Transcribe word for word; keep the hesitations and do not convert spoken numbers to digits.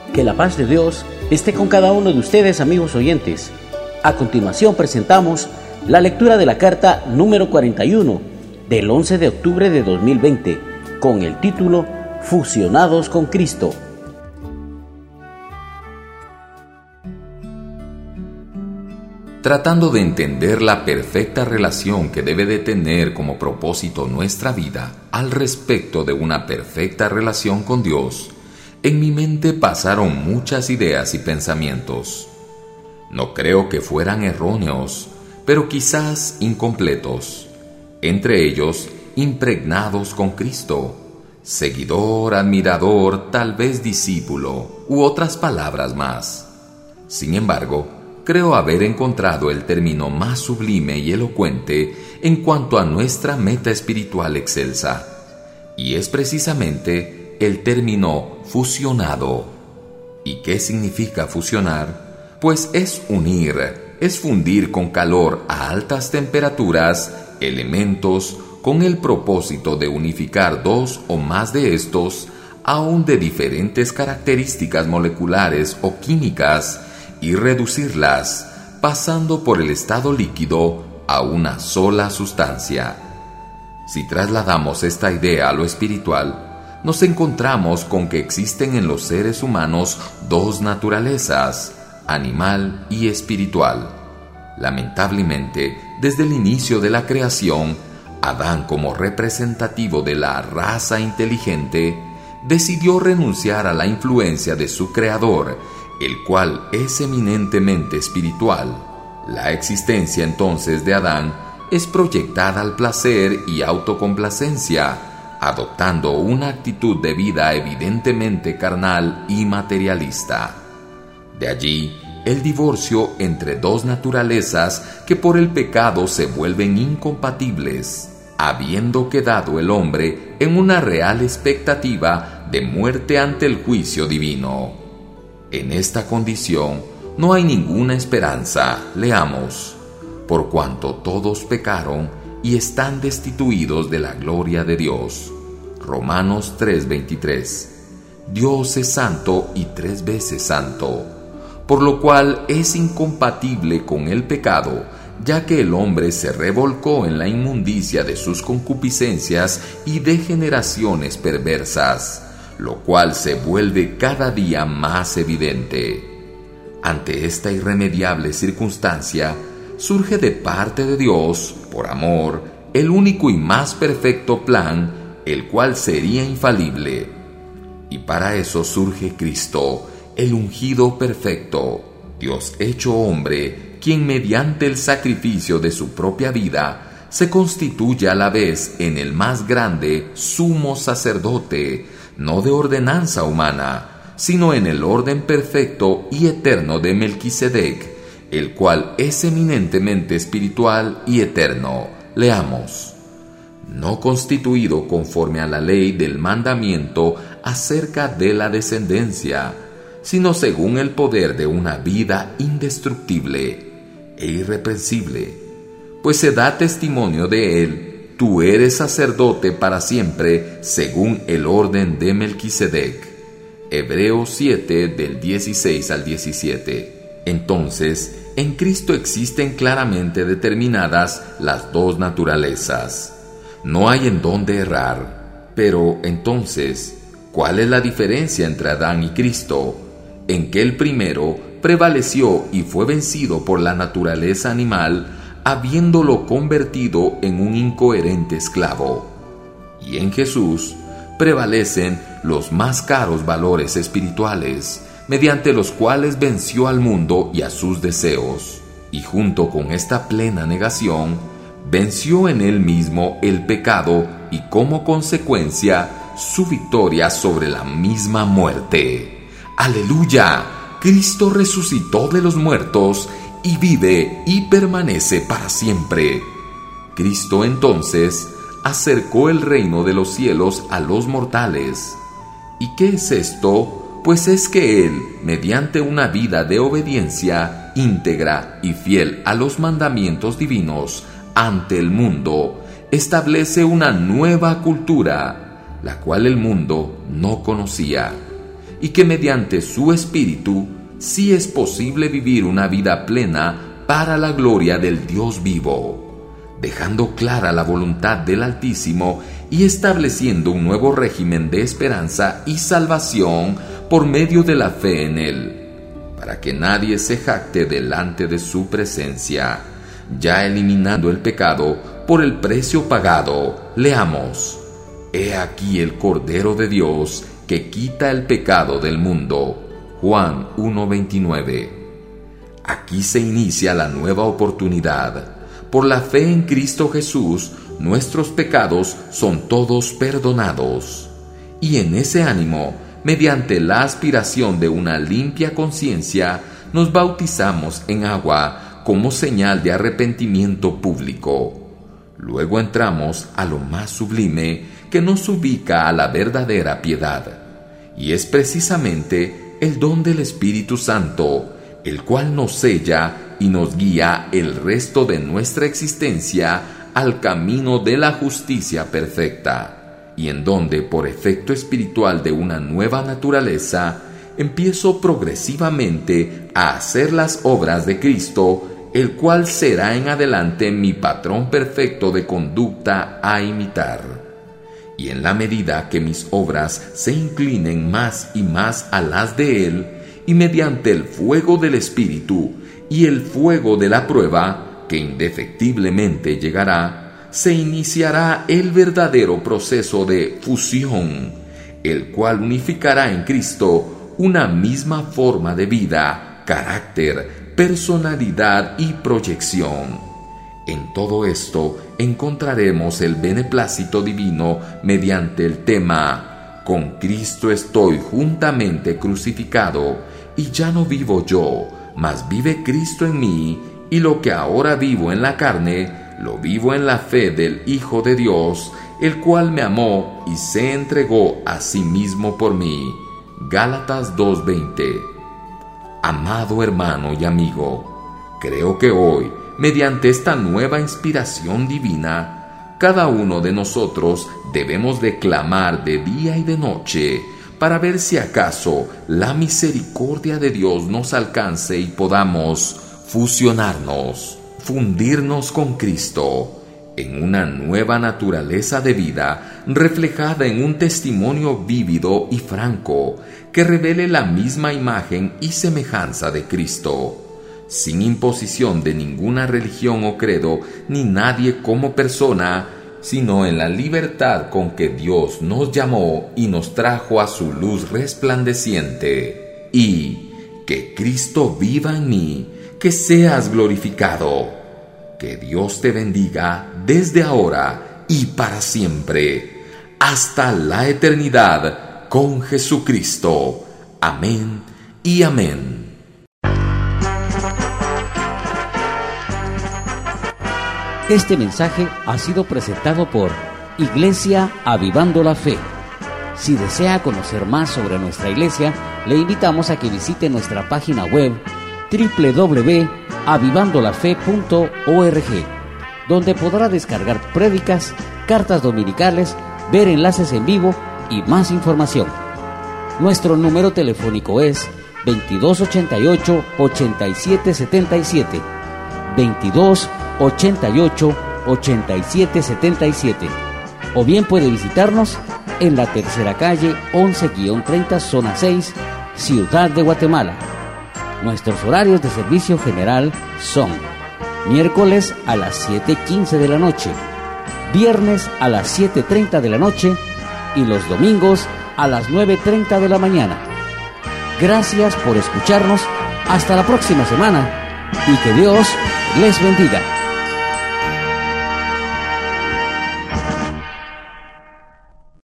Que la paz de Dios esté con cada uno de ustedes, amigos oyentes. A continuación presentamos la lectura de la carta número cuarenta y uno del once de octubre de dos mil veinte, con el título Fusionados con Cristo. Tratando de entender la perfecta relación que debe de tener como propósito nuestra vida al respecto de una perfecta relación con Dios, en mi mente pasaron muchas ideas y pensamientos. No creo que fueran erróneos, pero quizás incompletos. Entre ellos, impregnados con Cristo, seguidor, admirador, tal vez discípulo, u otras palabras más. Sin embargo, creo haber encontrado el término más sublime y elocuente en cuanto a nuestra meta espiritual excelsa, y es precisamente el término fusionado. ¿Y qué significa fusionar? Pues es unir, es fundir con calor a altas temperaturas elementos con el propósito de unificar dos o más de estos, aun de diferentes características moleculares o químicas, y reducirlas, pasando por el estado líquido a una sola sustancia. Si trasladamos esta idea a lo espiritual, nos encontramos con que existen en los seres humanos dos naturalezas, animal y espiritual. Lamentablemente, desde el inicio de la creación, Adán, como representativo de la raza inteligente, decidió renunciar a la influencia de su creador, el cual es eminentemente espiritual. La existencia entonces de Adán es proyectada al placer y autocomplacencia, adoptando una actitud de vida evidentemente carnal y materialista. De allí el divorcio entre dos naturalezas que por el pecado se vuelven incompatibles, habiendo quedado el hombre en una real expectativa de muerte ante el juicio divino. En esta condición no hay ninguna esperanza, leamos, por cuanto todos pecaron y están destituidos de la gloria de Dios. Romanos tres veintitrés. Dios es santo y tres veces santo, por lo cual es incompatible con el pecado, ya que el hombre se revolcó en la inmundicia de sus concupiscencias y degeneraciones perversas, lo cual se vuelve cada día más evidente. Ante esta irremediable circunstancia, surge de parte de Dios, por amor, el único y más perfecto plan, el cual sería infalible. Y para eso surge Cristo, el ungido perfecto, Dios hecho hombre, quien mediante el sacrificio de su propia vida se constituye a la vez en el más grande sumo sacerdote, no de ordenanza humana, sino en el orden perfecto y eterno de Melquisedec, el cual es eminentemente espiritual y eterno. Leamos. No constituido conforme a la ley del mandamiento acerca de la descendencia, sino según el poder de una vida indestructible e irreprensible, pues se da testimonio de él: tú eres sacerdote para siempre, según el orden de Melquisedec. Hebreos siete, del dieciséis al diecisiete. Entonces, en Cristo existen claramente determinadas las dos naturalezas. No hay en dónde errar. Pero, entonces, ¿cuál es la diferencia entre Adán y Cristo? En que el primero prevaleció y fue vencido por la naturaleza animal, habiéndolo convertido en un incoherente esclavo. Y en Jesús prevalecen los más caros valores espirituales, mediante los cuales venció al mundo y a sus deseos, y junto con esta plena negación, venció en él mismo el pecado y como consecuencia su victoria sobre la misma muerte. ¡Aleluya! Cristo resucitó de los muertos y vive y permanece para siempre. Cristo entonces acercó el reino de los cielos a los mortales. ¿Y qué es esto? Pues es que Él, mediante una vida de obediencia íntegra y fiel a los mandamientos divinos ante el mundo, establece una nueva cultura, la cual el mundo no conocía. y que mediante su Espíritu sí es posible vivir una vida plena para la gloria del Dios vivo, dejando clara la voluntad del Altísimo y estableciendo un nuevo régimen de esperanza y salvación por medio de la fe en Él, para que nadie se jacte delante de su presencia, ya eliminando el pecado por el precio pagado. Leamos: He aquí el Cordero de Dios que quita el pecado del mundo. Juan uno veintinueve. Aquí se inicia la nueva oportunidad. Por la fe en Cristo Jesús, nuestros pecados son todos perdonados. Y en ese ánimo, mediante la aspiración de una limpia conciencia, nos bautizamos en agua como señal de arrepentimiento público. Luego entramos a lo más sublime que nos ubica a la verdadera piedad, y es precisamente el don del Espíritu Santo, el cual nos sella y nos guía el resto de nuestra existencia al camino de la justicia perfecta, y en donde, por efecto espiritual de una nueva naturaleza, empiezo progresivamente a hacer las obras de Cristo, el cual será en adelante mi patrón perfecto de conducta a imitar. Y en la medida que mis obras se inclinen más y más a las de Él, y mediante el fuego del Espíritu y el fuego de la prueba, que indefectiblemente llegará, se iniciará el verdadero proceso de fusión, el cual unificará en Cristo una misma forma de vida, carácter, personalidad y proyección. En todo esto encontraremos el beneplácito divino mediante el tema: Con Cristo estoy juntamente crucificado, y ya no vivo yo, mas vive Cristo en mí, y lo que ahora vivo en la carne, lo vivo en la fe del Hijo de Dios, el cual me amó y se entregó a sí mismo por mí. Gálatas dos veinte. Amado hermano y amigo, creo que hoy, mediante esta nueva inspiración divina, cada uno de nosotros debemos de clamar de día y de noche para ver si acaso la misericordia de Dios nos alcance y podamos fusionarnos, fundirnos con Cristo en una nueva naturaleza de vida reflejada en un testimonio vívido y franco que revele la misma imagen y semejanza de Cristo, sin imposición de ninguna religión o credo, ni nadie como persona, sino en la libertad con que Dios nos llamó y nos trajo a su luz resplandeciente. Y que Cristo viva en mí, que seas glorificado. Que Dios te bendiga desde ahora y para siempre, hasta la eternidad, con Jesucristo. Amén y amén. Este mensaje ha sido presentado por Iglesia Avivando la Fe. Si desea conocer más sobre nuestra iglesia, le invitamos a que visite nuestra página web doble u doble u doble u punto avivando la fe punto org, donde podrá descargar prédicas, cartas dominicales, ver enlaces en vivo y más información. Nuestro número telefónico es veintidós ochenta y ocho, ochenta y siete setenta y siete, veintidós ochenta y ocho, ochenta y siete setenta y siete, o bien puede visitarnos en la tercera calle once treinta, zona seis, Ciudad de Guatemala. Nuestros horarios de servicio general son miércoles a las siete quince de la noche, viernes a las siete treinta de la noche y los domingos a las nueve treinta de la mañana. Gracias por escucharnos. Hasta la próxima semana y que Dios les bendiga.